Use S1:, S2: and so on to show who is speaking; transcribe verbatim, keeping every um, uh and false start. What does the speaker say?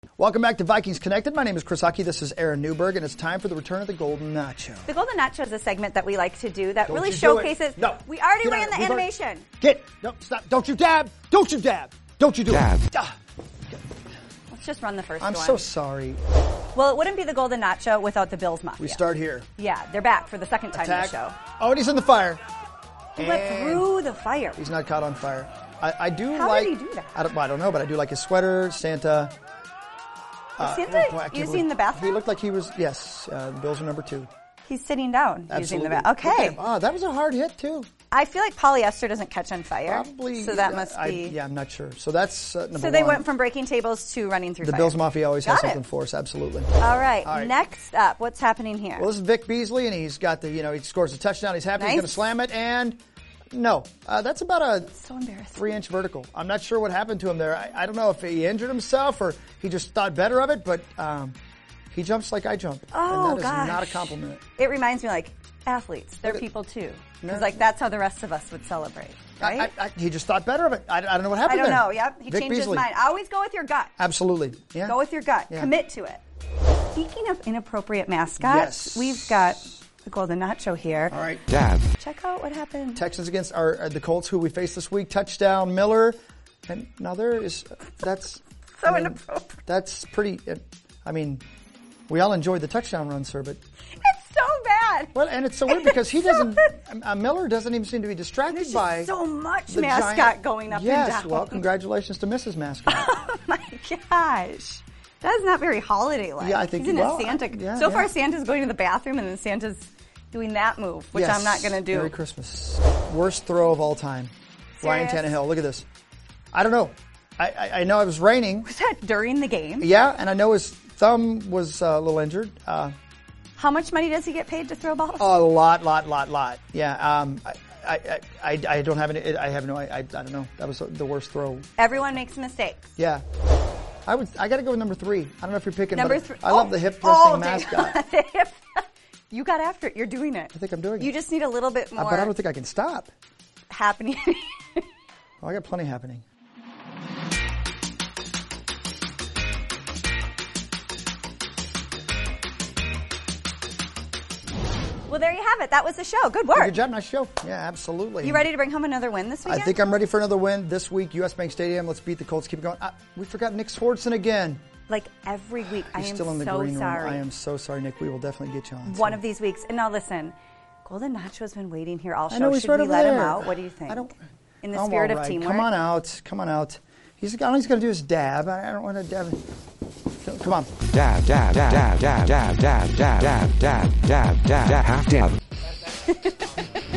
S1: Welcome back to Vikings Connected. My name is Chris Huckey. This is Aaron Newberg, and it's time for the return of the Golden Nacho.
S2: The Golden Nacho is a segment that we like to do that
S1: Don't
S2: really
S1: you do
S2: showcases.
S1: it. No.
S2: We already
S1: Get
S2: ran
S1: out.
S2: the
S1: We've already-
S2: animation.
S1: Get. No, stop. Don't you dab. Don't you dab. Don't you do
S3: Dab.
S1: it. Ah.
S2: Let's just run the 1st
S1: I'm
S2: one.
S1: so sorry.
S2: Well, it wouldn't be the Golden Nacho without the Bills Mafia.
S1: We start here.
S2: Yeah, they're back for the second time
S1: Attack.
S2: in the show.
S1: Oh, and he's in the fire.
S2: He went
S1: And
S2: through the fire.
S1: He's not caught on fire. I, I do
S2: How
S1: like.
S2: did he do that?
S1: I don't, well, I don't know, but I do like his sweater, Santa. Uh,
S2: Santa,
S1: boy, I can't
S2: you
S1: believe-
S2: seen the bathroom?
S1: He looked like he was. Yes, uh, the Bills are number two.
S2: He's sitting down
S1: Absolutely.
S2: using the bathroom.
S1: Look at
S2: Okay.
S1: him. Oh, that was a hard hit too.
S2: I feel like polyester doesn't catch on fire.
S1: Probably.
S2: So that
S1: uh,
S2: must
S1: I,
S2: be.
S1: yeah, I'm not sure. So that's uh, number
S2: So they
S1: one.
S2: went from breaking tables to running through
S1: The
S2: fire.
S1: Bills Mafia always
S2: Got
S1: has
S2: it.
S1: something for us. Absolutely.
S2: All right.
S1: All right.
S2: Next up, what's happening here?
S1: Well, this is Vic Beasley, and he's got the, you know, he scores a touchdown. He's happy.
S2: Nice.
S1: He's going to slam it, and no. Uh, that's about a
S2: so embarrassing.
S1: three-inch vertical. I'm not sure what happened to him there. I, I don't know if he injured himself or he just thought better of it, but um, he jumps like I jump.
S2: Oh,
S1: and that is
S2: gosh.
S1: not a compliment.
S2: It reminds me like athletes. They're people too. Because like that's how the rest of us would celebrate, right?
S1: I, I, I, he just thought better of it. I, I don't know what
S2: I
S1: happened
S2: don't
S1: there.
S2: know. Yep. He
S1: Vic
S2: changed
S1: Beasley.
S2: his mind. Always go with your gut.
S1: Absolutely. Yeah.
S2: Go with your gut.
S1: Yeah.
S2: Commit to it. Speaking of inappropriate mascots,
S1: Yes.
S2: we've got the Golden Nacho here.
S1: All right.
S3: Dab.
S2: Check out what happened.
S1: Texans against our, uh, the Colts, who we faced this week. Touchdown, Miller. And now there is, that's...
S2: So
S1: I mean,
S2: inappropriate.
S1: That's pretty, uh, I mean, we all enjoyed the touchdown run, sir, but...
S2: It's so bad.
S1: Well, and it's so weird because he
S2: It's
S1: doesn't,
S2: so-
S1: uh, Miller doesn't even seem to be distracted
S2: There's
S1: by...
S2: just so much
S1: the
S2: mascot
S1: giant-
S2: going up
S1: yes,
S2: and down.
S1: well, congratulations to Missus Mascot.
S2: Oh my gosh. That's not very holiday-like.
S1: Yeah, I think-
S2: He's in
S1: well,
S2: a Santa.
S1: I- yeah,
S2: so
S1: yeah.
S2: far, Santa's going to the bathroom, and then Santa's doing that move, which
S1: Yes.
S2: I'm not going to do.
S1: Merry Christmas. Worst throw of all time. Ryan
S2: Serious?
S1: Tannehill, look at this. I don't know. I, I, I know it was raining.
S2: Was that during the game?
S1: Yeah, and I know his thumb was uh, a little injured. Uh,
S2: How much money does he get paid to throw balls?
S1: a lot, lot, lot, lot. Yeah, um, I, I, I, I don't have any, I have no, I, I don't know. That was the worst throw.
S2: Everyone makes mistakes.
S1: Yeah. I would, I got to go with number three. I don't know if you're picking,
S2: Number
S1: but
S2: three.
S1: I love
S2: oh.
S1: the hip thrusting
S2: oh,
S1: mascot.
S2: the hip. You got after it. You're doing it.
S1: I think I'm doing
S2: You
S1: it.
S2: just need a little bit more
S1: Uh, but I don't think I can stop.
S2: happening.
S1: Oh, I got plenty happening.
S2: Well, there you have it. That was the show. Good work.
S1: Good job, nice show. Yeah, absolutely.
S2: You ready to bring home another win this
S1: I
S2: weekend?
S1: think I'm ready for another win this week. U S Bank Stadium. Let's beat the Colts. Keep it going. Uh, we forgot Nick Swardson again.
S2: Like every week. I
S1: He's
S2: am
S1: still in the
S2: so
S1: green
S2: sorry.
S1: room. I am so sorry, Nick. We will definitely get you on.
S2: One
S1: so.
S2: of these weeks. And now listen, Golden Nacho's been waiting here all show.
S1: I know he's
S2: Should
S1: right
S2: we
S1: over
S2: let him
S1: there.
S2: out? What do you think?
S1: I don't.
S2: In the
S1: I'm
S2: spirit
S1: all
S2: of
S1: right.
S2: teamwork.
S1: Come on out. Come on out. He's all he's going to do is dab. I I don't want to dab. Come on.
S3: Dab, dab, dab, dab, dab, dab, dab, dab, dab, dab, dab, dab, half dab.